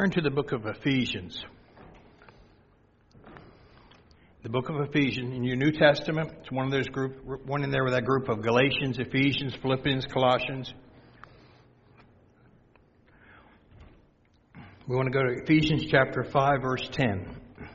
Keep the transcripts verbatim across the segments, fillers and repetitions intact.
Turn to the book of Ephesians. The book of Ephesians in your New Testament. It's one of those group, one in there with that group of Galatians, Ephesians, Philippians, Colossians. We want to go to Ephesians chapter five, verse ten.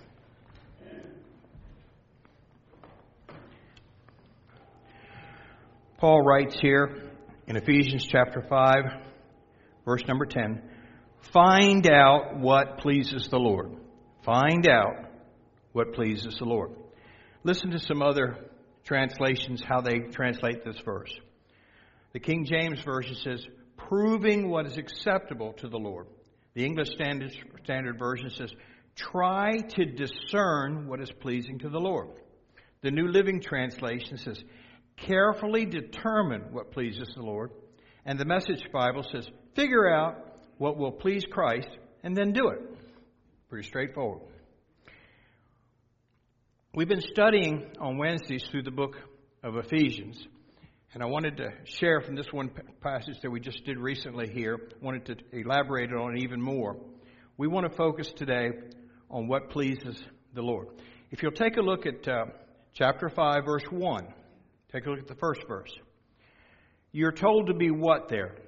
Paul writes here in Ephesians chapter five, verse number ten, find out what pleases the Lord. Find out what pleases the Lord. Listen to some other translations, how they translate this verse. The King James Version says, proving what is acceptable to the Lord. The English Standard, Standard Version says, try to discern what is pleasing to the Lord. The New Living Translation says, carefully determine what pleases the Lord. And the Message Bible says, figure out what will please Christ and then do it. Pretty straightforward. We've been studying on Wednesdays through the book of Ephesians. And I wanted to share from this one passage that we just did recently here. Wanted to elaborate on it even more. We want to focus today on what pleases the Lord. If you'll take a look at uh, chapter five, verse one. Take a look at the first verse. You're told to be what there?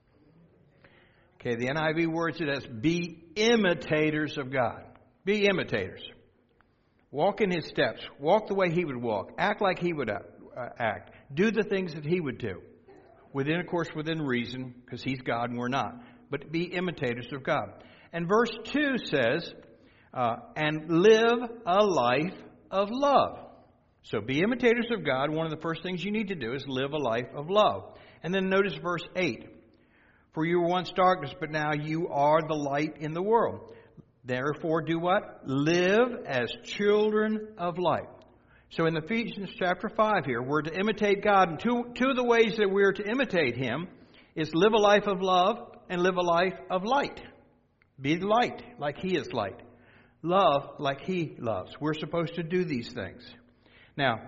Okay, the N I V words it as be imitators of God. Be imitators. Walk in His steps. Walk the way He would walk. Act like He would uh, act. Do the things that He would do. Within, of course, within reason, because He's God and we're not. But be imitators of God. And verse two says, uh, and live a life of love. So be imitators of God. One of the first things you need to do is live a life of love. And then notice verse eight. For you were once darkness, but now you are the light in the world. Therefore do what? Live as children of light. So in Ephesians chapter five here, we're to imitate God. And two, two of the ways that we're to imitate Him is live a life of love and live a life of light. Be light like He is light. Love like He loves. We're supposed to do these things. Now,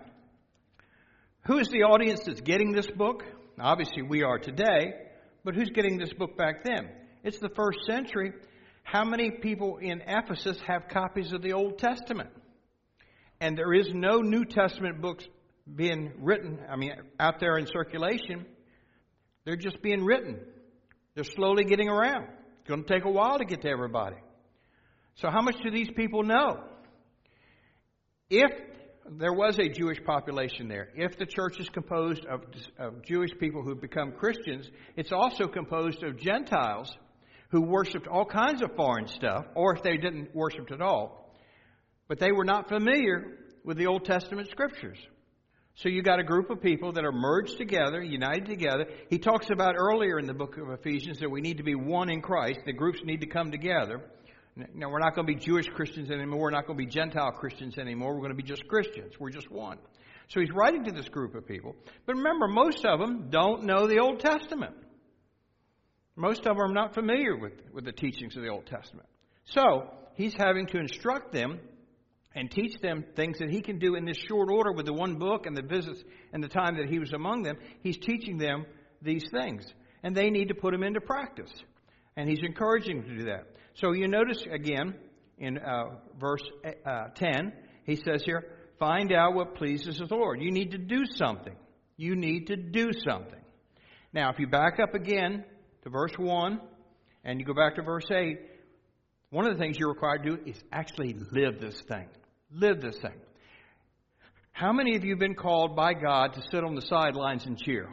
who is the audience that's getting this book? Obviously we are today. But who's getting this book back then? It's the first century. How many people in Ephesus have copies of the Old Testament? And there is no New Testament books being written, I mean, out there in circulation. They're just being written. They're slowly getting around. It's going to take a while to get to everybody. So how much do these people know? If there was a Jewish population there, if the church is composed of, of Jewish people who become Christians, it's also composed of Gentiles who worshipped all kinds of foreign stuff, or if they didn't worship at all, but they were not familiar with the Old Testament scriptures. So you got a group of people that are merged together, united together. He talks about earlier in the book of Ephesians that we need to be one in Christ. The groups need to come together. Now, we're not going to be Jewish Christians anymore. We're not going to be Gentile Christians anymore. We're going to be just Christians. We're just one. So he's writing to this group of people. But remember, most of them don't know the Old Testament. Most of them are not familiar with, with the teachings of the Old Testament. So he's having to instruct them and teach them things that he can do in this short order with the one book and the visits and the time that he was among them. He's teaching them these things. And they need to put them into practice. And he's encouraging them to do that. So you notice again in uh, verse uh, ten, he says here, find out what pleases the Lord. You need to do something. You need to do something. Now, if you back up again to verse one and you go back to verse eight, one of the things you're required to do is actually live this thing. Live this thing. How many of you have been called by God to sit on the sidelines and cheer?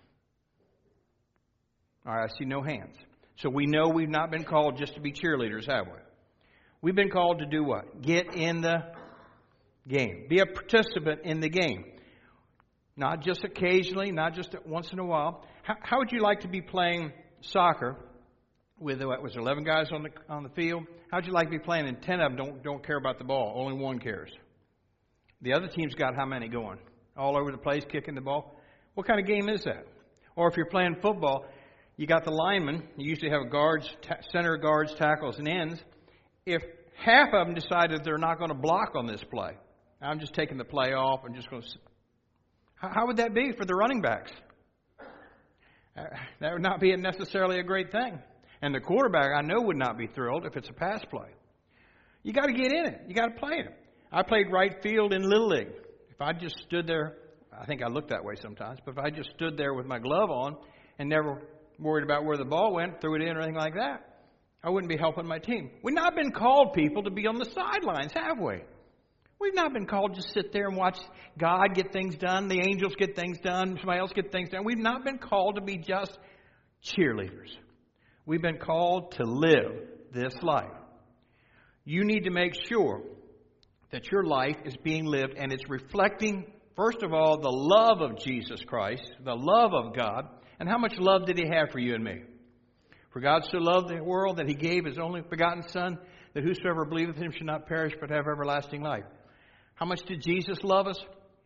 All right, I see no hands. So we know we've not been called just to be cheerleaders, have we? We've been called to do what? Get in the game. Be a participant in the game. Not just occasionally, not just once in a while. How, how would you like to be playing soccer with, what was there, eleven guys on the on the field? How would you like to be playing and ten of them don't, don't care about the ball? Only one cares. The other team's got how many going? All over the place, kicking the ball? What kind of game is that? Or if you're playing football, you got the linemen. You usually have guards, ta- center guards, tackles, and ends. If half of them decided they're not going to block on this play, I'm just taking the play off. I'm just going to. How, how would that be for the running backs? Uh, that would not be necessarily a great thing. And the quarterback, I know, would not be thrilled if it's a pass play. You got to get in it. You got to play it. I played right field in Little League. If I just stood there, I think I look that way sometimes, but if I just stood there with my glove on and never worried about where the ball went, threw it in or anything like that, I wouldn't be helping my team. We've not been called, people, to be on the sidelines, have we? We've not been called to sit there and watch God get things done, the angels get things done, somebody else get things done. We've not been called to be just cheerleaders. We've been called to live this life. You need to make sure that your life is being lived and it's reflecting, first of all, the love of Jesus Christ, the love of God, and how much love did He have for you and me? For God so loved the world that He gave His only begotten Son, that whosoever believeth in Him should not perish but have everlasting life. How much did Jesus love us?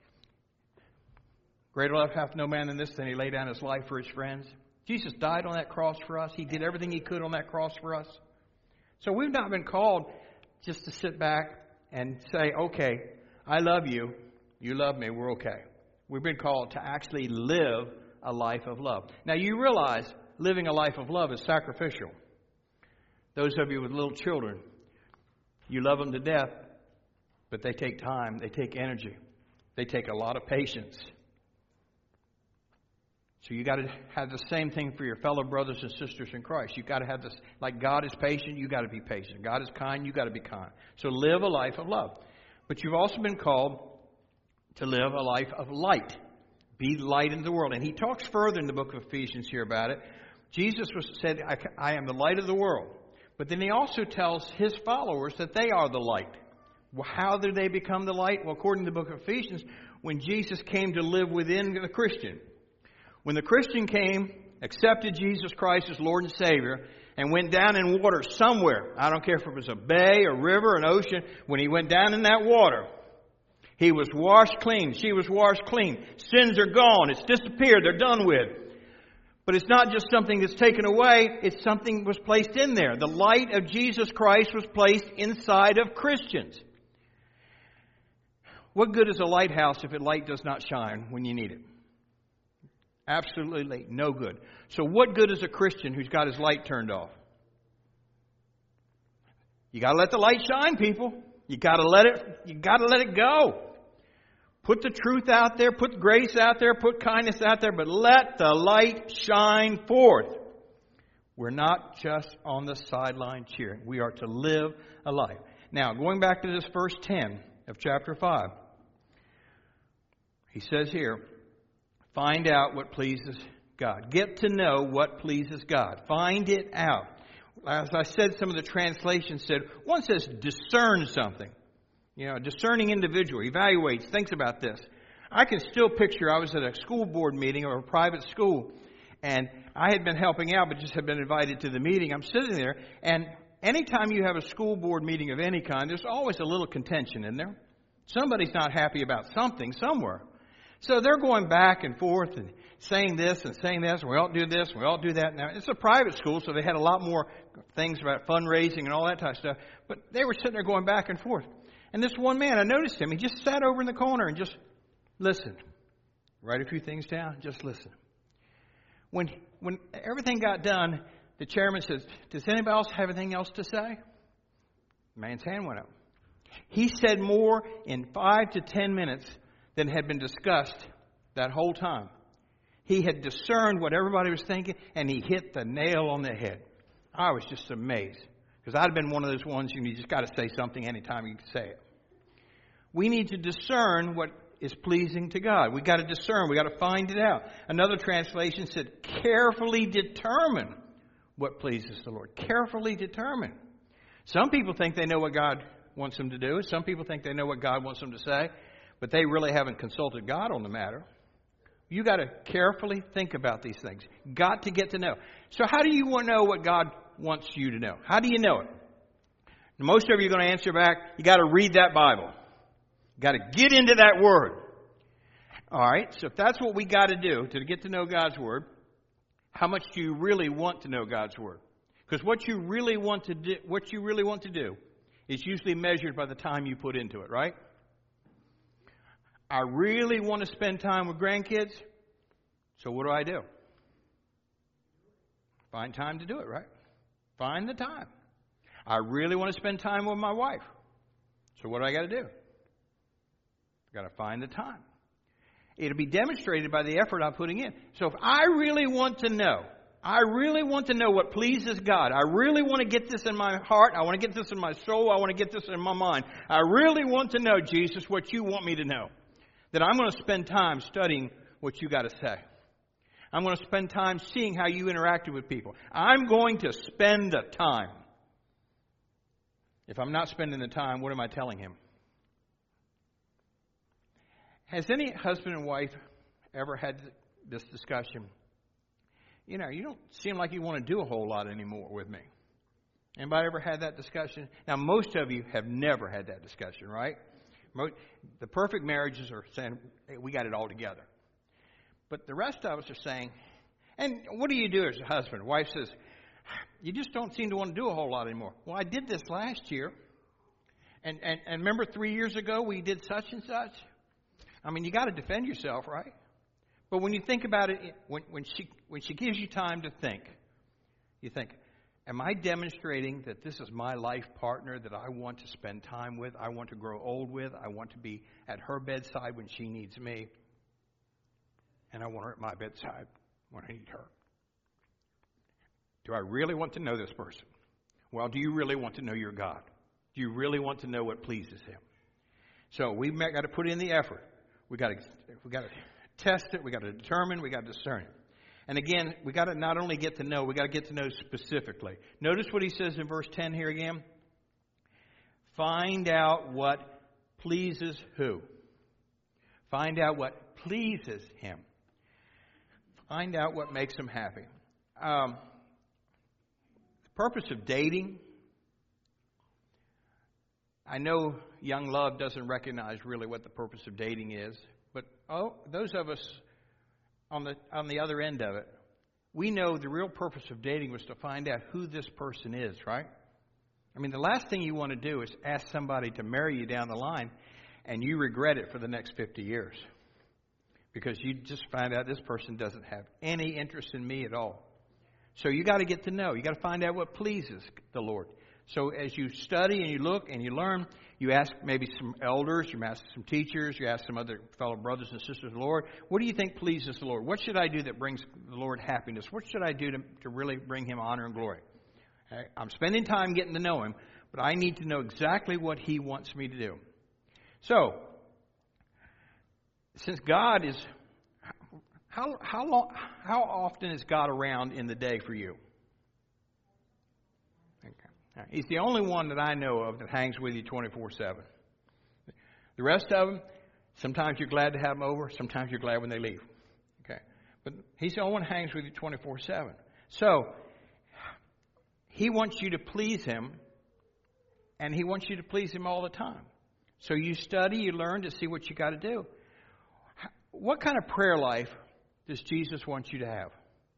Greater love hath no man than this, than He laid down His life for His friends. Jesus died on that cross for us. He did everything He could on that cross for us. So we've not been called just to sit back and say, okay, I love you, you love me, we're okay. We've been called to actually live a life of love. Now you realize living a life of love is sacrificial. Those of you with little children, you love them to death, but they take time, they take energy, they take a lot of patience. So you got to have the same thing for your fellow brothers and sisters in Christ. You've got to have this, like God is patient, you got to be patient. God is kind, you got to be kind. So live a life of love. But you've also been called to live a life of light. Be light in the world. And he talks further in the book of Ephesians here about it. Jesus was said, I, I am the light of the world. But then he also tells his followers that they are the light. Well, how did they become the light? Well, according to the book of Ephesians, when Jesus came to live within the Christian. When the Christian came, accepted Jesus Christ as Lord and Savior, and went down in water somewhere, I don't care if it was a bay, a river, an ocean, when he went down in that water, he was washed clean. She was washed clean. Sins are gone. It's disappeared. They're done with. But it's not just something that's taken away. It's something that was placed in there. The light of Jesus Christ was placed inside of Christians. What good is a lighthouse if its light does not shine when you need it? Absolutely no good. So what good is a Christian who's got his light turned off? You got to let the light shine, people. You got to let it. You got to let it go. Put the truth out there. Put grace out there. Put kindness out there. But let the light shine forth. We're not just on the sideline cheering. We are to live a life. Now, going back to this verse ten of chapter five, he says here, find out what pleases God. Get to know what pleases God. Find it out. As I said, some of the translations said, one says discern something. You know, a discerning individual evaluates, thinks about this. I can still picture, I was at a school board meeting or a private school, and I had been helping out, but just had been invited to the meeting. I'm sitting there, and anytime you have a school board meeting of any kind, there's always a little contention in there. Somebody's not happy about something somewhere. So they're going back and forth and saying this and saying this. We all do this. We all do that. Now, it's a private school, so they had a lot more things about fundraising and all that type of stuff. But they were sitting there going back and forth. And this one man, I noticed him. He just sat over in the corner and just listened. Write a few things down. Just listen. When when everything got done, the chairman says, does anybody else have anything else to say? The man's hand went up. He said more in five to ten minutes than had been discussed that whole time. He had discerned what everybody was thinking, and he hit the nail on the head. I was just amazed, because I'd been one of those ones, you just got to say something anytime you can say it. We need to discern what is pleasing to God. We got to discern. We got to find it out. Another translation said, carefully determine what pleases the Lord. Carefully determine. Some people think they know what God wants them to do. Some people think they know what God wants them to say. But they really haven't consulted God on the matter. You got to carefully think about these things. Got to get to know. So how do you want to know what God wants you to know? How do you know it? Most of you are going to answer back, you got to read that Bible. You got to get into that Word. All right, so if that's what we got to do to get to know God's Word, how much do you really want to know God's Word? Because what you really want to do, what you really want to do is usually measured by the time you put into it, right? I really want to spend time with grandkids, so what do I do? Find time to do it, right? Find the time. I really want to spend time with my wife. So what do I got to do? I've got to find the time. It'll be demonstrated by the effort I'm putting in. So if I really want to know, I really want to know what pleases God. I really want to get this in my heart. I want to get this in my soul. I want to get this in my mind. I really want to know, Jesus, what you want me to know. That I'm going to spend time studying what you got to say. I'm going to spend time seeing how you interacted with people. I'm going to spend the time. If I'm not spending the time, what am I telling him? Has any husband and wife ever had this discussion? You know, you don't seem like you want to do a whole lot anymore with me. Anybody ever had that discussion? Now, most of you have never had that discussion, right? The perfect marriages are saying, hey, we got it all together. But the rest of us are saying, and what do you do as a husband? Wife says, you just don't seem to want to do a whole lot anymore. Well, I did this last year. And, and, and remember three years ago we did such and such? I mean, you got to defend yourself, right? But when you think about it, when, when she when she gives you time to think, you think, am I demonstrating that this is my life partner that I want to spend time with, I want to grow old with, I want to be at her bedside when she needs me, and I want her at my bedside when I need her? Do I really want to know this person? Well, do you really want to know your God? Do you really want to know what pleases him? So we've got to put in the effort. We got to we got to test it. We got to determine. We got to discern it. And again, we got to not only get to know, we got to get to know specifically. Notice what he says in verse ten here again. Find out what pleases who? Find out what pleases him. Find out what makes him happy. Um, the purpose of dating. I know young love doesn't recognize really what the purpose of dating is, but oh, those of us on the on the other end of it, we know the real purpose of dating was to find out who this person is, right? I mean, the last thing you want to do is ask somebody to marry you down the line, and you regret it for the next fifty years because you just find out this person doesn't have any interest in me at all. So you got to get to know. You got to find out what pleases the Lord. So as you study and you look and you learn, you ask maybe some elders, you ask some teachers, you ask some other fellow brothers and sisters of the Lord, what do you think pleases the Lord? What should I do that brings the Lord happiness? What should I do to, to really bring him honor and glory? Okay? I'm spending time getting to know him, but I need to know exactly what he wants me to do. So, since God is, how how long, how often is God around in the day for you? He's the only one that I know of that hangs with you twenty-four seven. The rest of them, sometimes you're glad to have them over, sometimes you're glad when they leave. Okay, but he's the only one that hangs with you twenty-four seven. So, he wants you to please him, and he wants you to please him all the time. So you study, you learn to see what you got to do. What kind of prayer life does Jesus want you to have?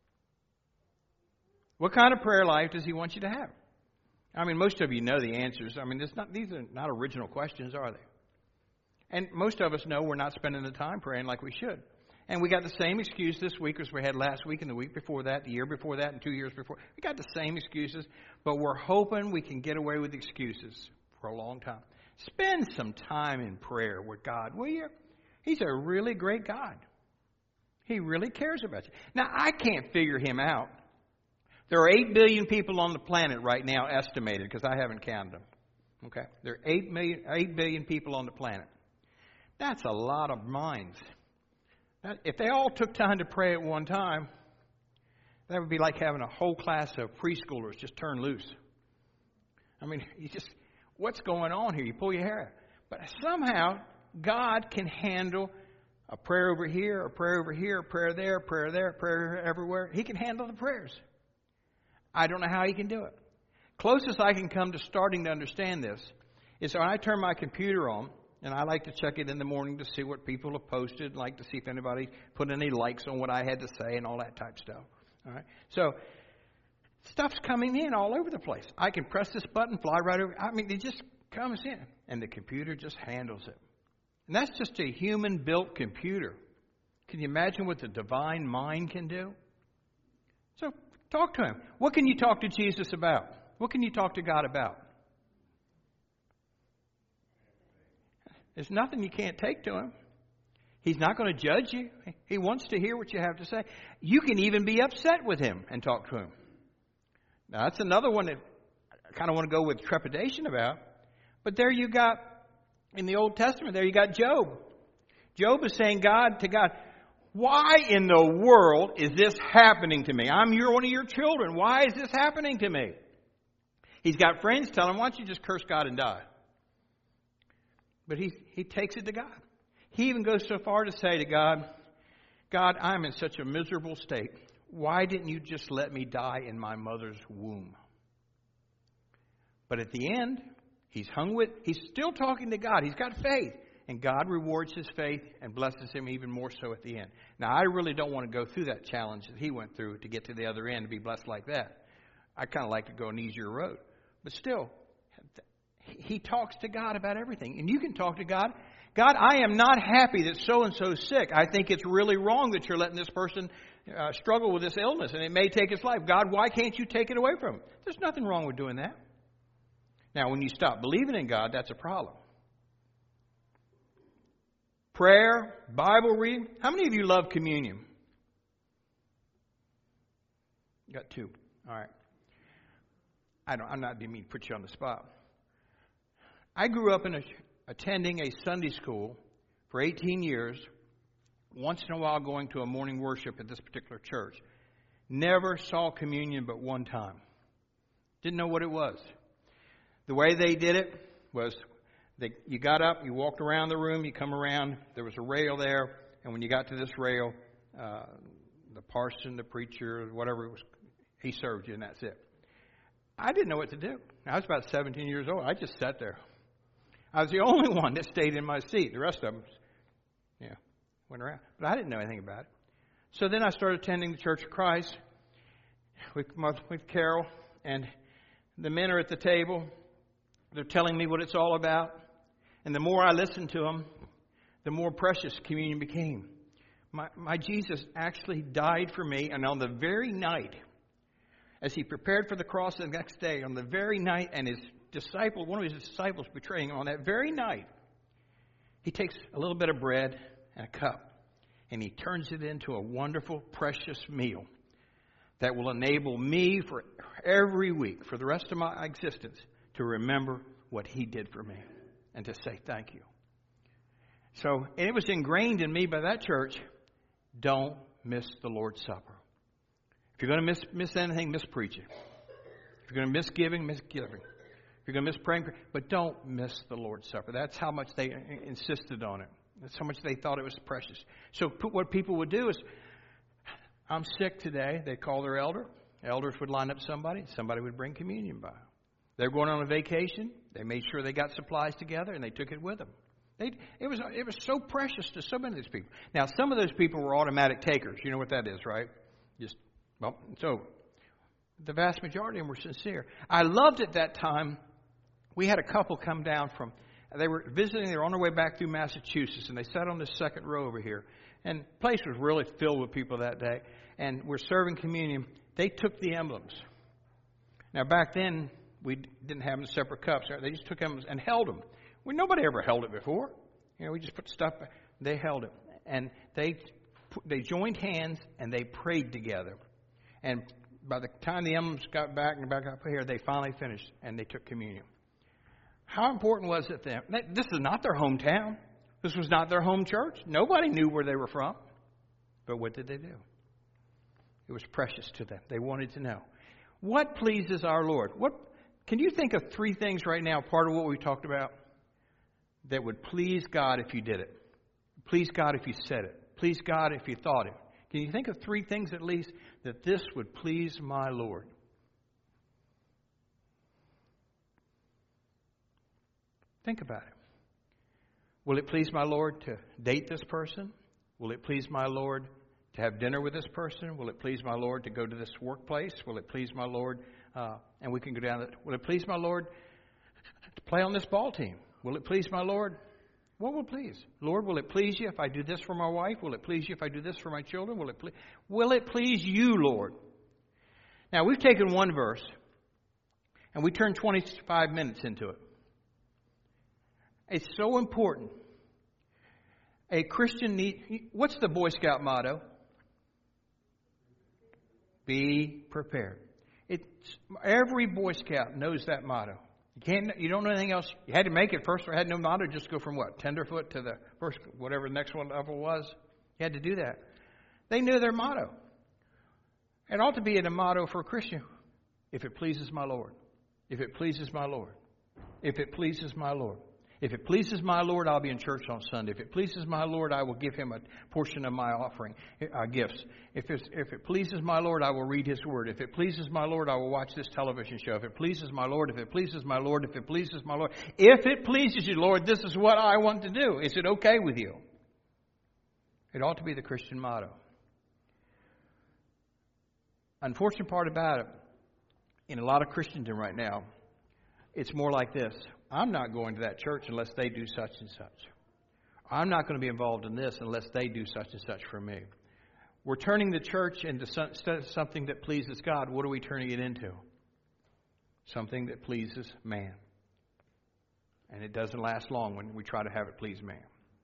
What kind of prayer life does he want you to have? I mean, most of you know the answers. I mean, it's not, these are not original questions, are they? And most of us know we're not spending the time praying like we should. And we got the same excuse this week as we had last week and the week before that, the year before that, and two years before. We got the same excuses, but we're hoping we can get away with excuses for a long time. Spend some time in prayer with God, will you? He's a really great God. He really cares about you. Now, I can't figure him out. There are eight billion people on the planet right now, estimated, because I haven't counted them. Okay? There are eight million, eight billion people on the planet. That's a lot of minds. If they all took time to pray at one time, that would be like having a whole class of preschoolers just turn loose. I mean, you just, what's going on here? You pull your hair out. But somehow, God can handle a prayer over here, a prayer over here, a prayer there, a prayer there, a prayer everywhere. He can handle the prayers. I don't know how he can do it. Closest I can come to starting to understand this is when I turn my computer on, and I like to check it in the morning to see what people have posted, like to see if anybody put any likes on what I had to say and all that type stuff. All right. So stuff's coming in all over the place. I can press this button, fly right over. I mean, it just comes in, and the computer just handles it. And that's just a human-built computer. Can you imagine what the divine mind can do? So Talk to Him. What can you talk to Jesus about? What can you talk to God about? There's nothing you can't take to Him. He's not going to judge you. He wants to hear what you have to say. You can even be upset with Him and talk to Him. Now, that's another one that I kind of want to go with trepidation about. But there you got, in the Old Testament, there you got Job. Job is saying God to God, why in the world is this happening to me? I'm your, one of your children. Why is this happening to me? He's got friends telling him, why don't you just curse God and die? But he, he takes it to God. He even goes so far to say to God, God, I'm in such a miserable state. Why didn't you just let me die in my mother's womb? But at the end, he's hung with, he's still talking to God. He's got faith. And God rewards his faith and blesses him even more so at the end. Now, I really don't want to go through that challenge that he went through to get to the other end to be blessed like that. I kind of like to go an easier road. But still, he talks to God about everything. And you can talk to God. God, I am not happy that so-and-so is sick. I think it's really wrong that you're letting this person uh, struggle with this illness, and it may take its life. God, why can't you take it away from him? There's nothing wrong with doing that. Now, when you stop believing in God, that's a problem. Prayer, Bible reading. How many of you love communion? Got two. All right. I don't, I'm not didn't mean to put you on the spot. I grew up in a, attending a Sunday school for eighteen years, once in a while going to a morning worship at this particular church. Never saw communion but one time. Didn't know what it was. The way they did it was they, you got up, you walked around the room, you come around, there was a rail there, and when you got to this rail, uh, the parson, the preacher, whatever it was, he served you, and that's it. I didn't know what to do. I was about seventeen years old. I just sat there. I was the only one that stayed in my seat. The rest of them, yeah, went around. But I didn't know anything about it. So then I started attending the Church of Christ with, with Carol, and the men are at the table. They're telling me what it's all about. And the more I listened to them, the more precious communion became. My, my Jesus actually died for me, and on the very night, as he prepared for the cross the next day, on the very night, and his disciple, one of his disciples betraying him, on that very night, he takes a little bit of bread and a cup, and he turns it into a wonderful, precious meal that will enable me for every week, for the rest of my existence, to remember what he did for me and to say thank you. So, and it was ingrained in me by that church, don't miss the Lord's Supper. If you're going to miss, miss anything, miss preaching. If you're going to miss giving, miss giving. If you're going to miss praying, but don't miss the Lord's Supper. That's how much they insisted on it. That's how much they thought it was precious. So what people would do is, I'm sick today. They'd call their elder. Elders would line up somebody. Somebody would bring communion by. They were going on a vacation. They made sure they got supplies together, and they took it with them. They, it was it was so precious to so many of these people. Now, some of those people were automatic takers. You know what that is, right? Just, well, so the vast majority of them were sincere. I loved at that time, we had a couple come down from, they were visiting, they were on their way back through Massachusetts, and they sat on this second row over here. And the place was really filled with people that day. And we're serving communion. They took the emblems. Now, back then, we didn't have them in separate cups. They just took them and held them. Well, nobody ever held it before. You know, we just put stuff. They held it, and they they joined hands and they prayed together. And by the time the emblems got back and back up here, they finally finished and they took communion. How important was it then? This is not their hometown. This was not their home church. Nobody knew where they were from. But what did they do? It was precious to them. They wanted to know. What pleases our Lord? What? Can you think of three things right now, part of what we talked about, that would please God if you did it? Please God if you said it. Please God if you thought it. Can you think of three things at least that this would please my Lord? Think about it. Will it please my Lord to date this person? Will it please my Lord to have dinner with this person? Will it please my Lord to go to this workplace? Will it please my Lord, uh, and we can go down, the, will it please my Lord to play on this ball team? Will it please my Lord? What will please? Lord, will it please you if I do this for my wife? Will it please you if I do this for my children? Will it please, will it please you, Lord, Now, we've taken one verse, and we turned twenty-five minutes into it. It's so important. A Christian need. What's the Boy Scout motto? Be prepared. It's, every Boy Scout knows that motto. You can't. You don't know anything else. You had to make it first, or had no motto. Just go from what, tenderfoot to the first, whatever the next one level was. You had to do that. They knew their motto. It ought to be a motto for a Christian. If it pleases my Lord. If it pleases my Lord. If it pleases my Lord. If it pleases my Lord, I'll be in church on Sunday. If it pleases my Lord, I will give him a portion of my offering, uh, gifts. If, it's, if it pleases my Lord, I will read his word. If it pleases my Lord, I will watch this television show. If it pleases my Lord, if it pleases my Lord, if it pleases my Lord. If it pleases you, Lord, this is what I want to do. Is it okay with you? It ought to be the Christian motto. Unfortunate part about it, in a lot of Christendom right now, it's more like this. I'm not going to that church unless they do such and such. I'm not going to be involved in this unless they do such and such for me. We're turning the church into something that pleases God. What are we turning it into? Something that pleases man. And it doesn't last long when we try to have it please man.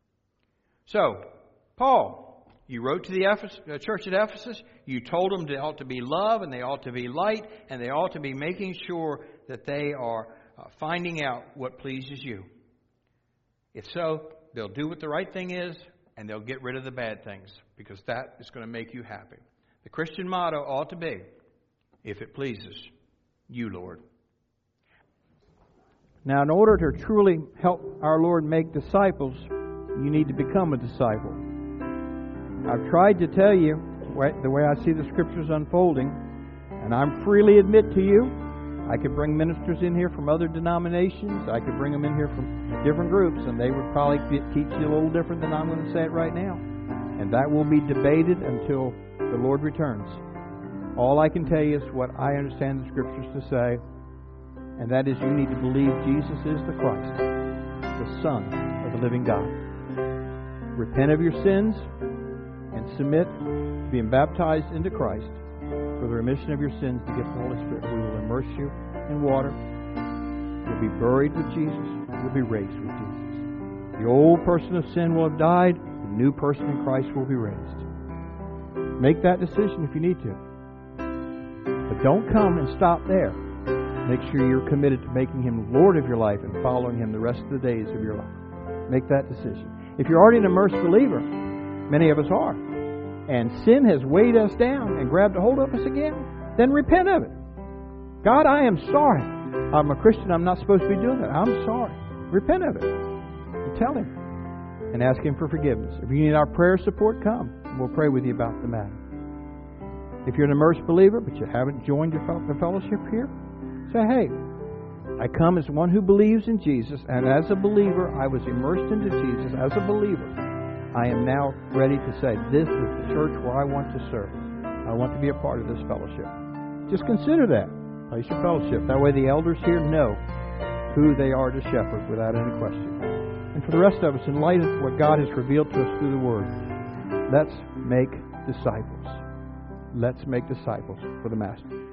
So, Paul, you wrote to the Ephes- uh, church at Ephesus. You told them they ought to be love and they ought to be light and they ought to be making sure that they are uh, finding out what pleases you. If so, they'll do what the right thing is and they'll get rid of the bad things because that is going to make you happy. The Christian motto ought to be, if it pleases you, Lord. Now, in order to truly help our Lord make disciples, you need to become a disciple. I've tried to tell you the way I see the Scriptures unfolding, and I'm freely admit to you, I could bring ministers in here from other denominations, I could bring them in here from different groups, and they would probably teach you a little different than I'm going to say it right now. And that will be debated until the Lord returns. All I can tell you is what I understand the Scriptures to say, and that is you need to believe Jesus is the Christ, the Son of the living God. Repent of your sins and submit to being baptized into Christ for the remission of your sins to get the Holy Spirit. We will immerse you in water. You'll be buried with Jesus. You'll be raised with Jesus. The old person of sin will have died. The new person in Christ will be raised. Make that decision if you need to. But don't come and stop there. Make sure you're committed to making Him Lord of your life and following Him the rest of the days of your life. Make that decision. If you're already an immersed believer, many of us are, and sin has weighed us down and grabbed a hold of us again, then repent of it. God, I am sorry. I'm a Christian. I'm not supposed to be doing that. I'm sorry. Repent of it. And tell Him. And ask Him for forgiveness. If you need our prayer support, come. And we'll pray with you about the matter. If you're an immersed believer, but you haven't joined your fellowship here, say, hey, I come as one who believes in Jesus, and as a believer, I was immersed into Jesus as a believer. I am now ready to say, this is the church where I want to serve. I want to be a part of this fellowship. Just consider that. Place your fellowship. That way the elders here know who they are to shepherd without any question. And for the rest of us, in light of what God has revealed to us through the Word, let's make disciples. Let's make disciples for the Master.